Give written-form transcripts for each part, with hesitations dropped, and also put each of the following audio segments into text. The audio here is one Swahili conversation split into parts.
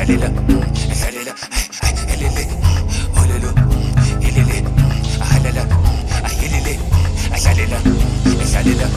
Jalila, jalila, elele, ololo, elele, halala, elele, jalila, jalila.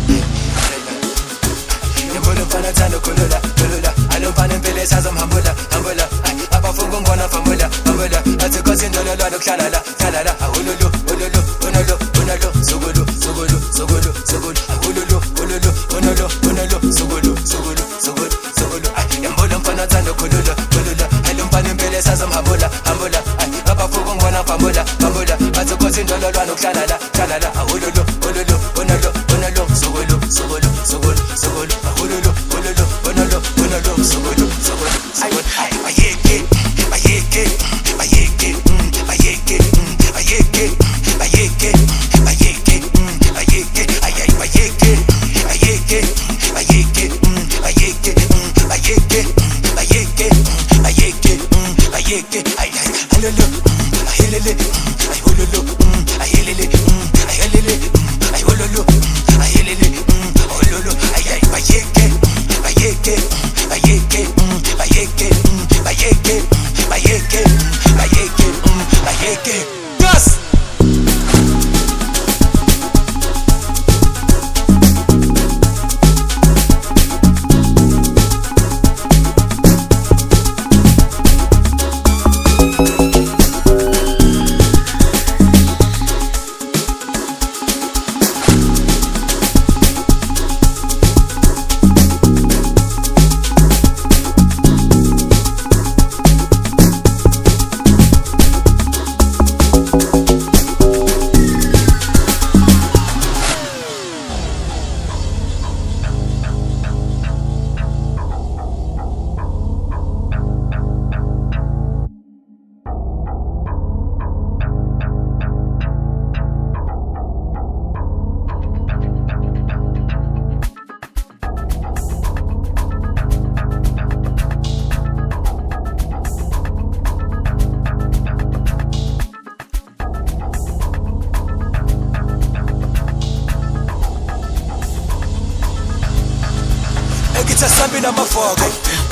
Yambolo pana tano kolula, kolula. Alo pana pele sazam hambula, hambula. Apa fungun bona fambula, hambula. Atuko sindolo lo khalala, khalala. Ololo, ololo, ololo, ololo. Sogolo, sogolo, sogolo, sogolo. Ololo, ololo, ololo, ololo. Sogolo, sogolo, sogolo, sogolo. Yambolo pana tano kolula, kolula. Alo pana pele sazam hambula, hambula. Apa fungun bona fambula, hambula. Atuko sindolo lo khalala, khalala. Ololo, ololo, ololo, ololo. Sogolo, sogolo, sogolo, sogolo. Ololo, ololo, ololo, ololo. Sogolo, sogolo, sogolo. Ayeke, ayeke, ayeke, ayeke, ayeke, ayeke, ayeke, ayeke, ayay, ayeke, ayeke, ayeke, ayeke, ayeke, ayeke, ayeke, ayeke, ayay, ololo, ayelele, ay ololo, ayelele, ayelele, ay ololo, ayelele, ololo, ayay, ayeke, ayeke, ayeke, ayeke, ayeke, ayeke, ayeke, ayeke. Yes. Ekita Sambina mafogo,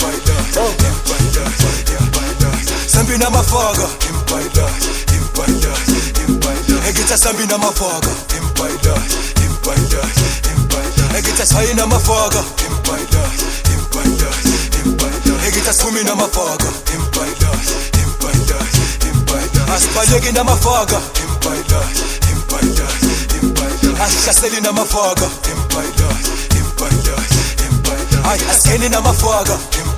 Sambina mafogo, Ekita Sambina mafogo, Ekita Saina mafogo, Ekita Sumina mafogo, Aspayegi na mafogo, Ashaseli na mafogo, Ay, askeni na mafogo.